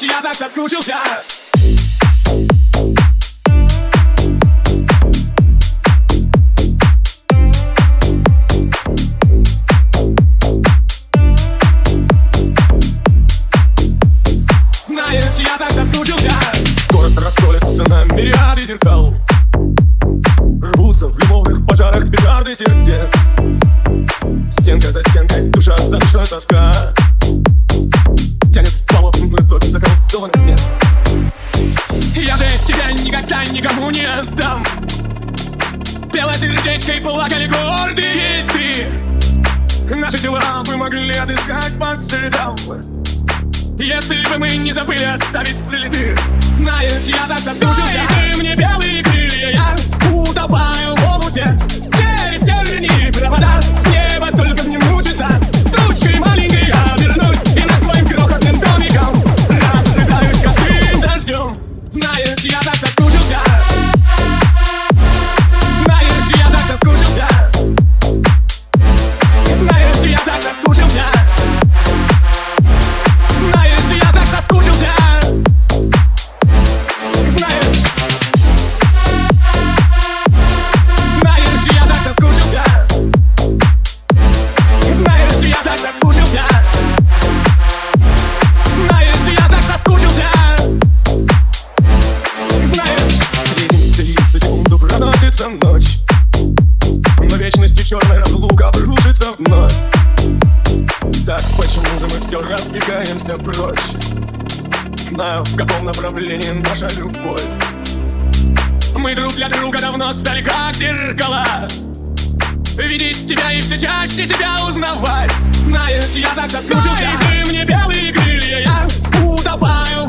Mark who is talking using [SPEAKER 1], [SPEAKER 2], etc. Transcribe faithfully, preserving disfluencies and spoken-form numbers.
[SPEAKER 1] я так соскучился. Знаешь, я так соскучился.
[SPEAKER 2] Город расколется на мириады зеркал, рвутся в любовных пожарах петарды сердец. Стенка за стенкой, душа за душой тоска тянет в полотны вдоль заколдованных мест.
[SPEAKER 1] Я же тебя никогда никому не отдам. Пела сердечко и плакали гордые ты. Наши тела бы могли отыскать по следам, если бы мы не забыли оставить следы. Знаешь, я так соскучился. Ты мне белые крылья, я утопаю в омуте. Через тернии провода, небо только не мучится. Тучкой маленькой я вернусь и над твоим крохотным домиком рассыпаюсь косым дождем. Знаешь, я так соскучился. Знаешь, я так соскучился. Знаешь, я так соскучился. Знаешь, я так соскучился. Знаешь, знаешь, я так соскучился. Знаешь, я так соскучился. Знаешь, я так соскучился. Знаешь,
[SPEAKER 2] Средний стиль за секунду проносится ночь, но вечности черная разлука обрушится вновь. Так почему же мы все разбегаемся прочь? Знаю, в каком направлении наша любовь.
[SPEAKER 1] мы друг для друга давно стали как зеркала. Видеть тебя и все чаще себя узнавать. Знаешь, я так соскучился. Ты мне белые крылья, я утопаю